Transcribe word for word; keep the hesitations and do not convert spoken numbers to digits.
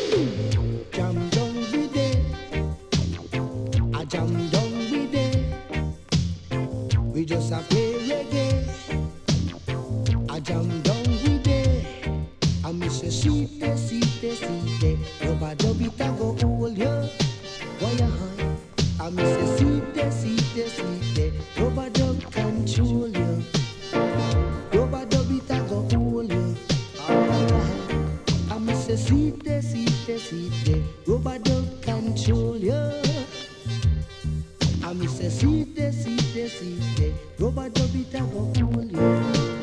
Jam down with it, I jam down with it. We just a play reggae, I jam down with it. I miss a seat, a seat, a seat. Nobody beat a go hold you. Why you high? I miss a seat, a seat, a seat. Nobody control you. Nobody beat a go hold you. I miss a seat, a seat, a seat. Nobody control you. I miss a seat, a seat, a seat. Nobody beat a go hold you.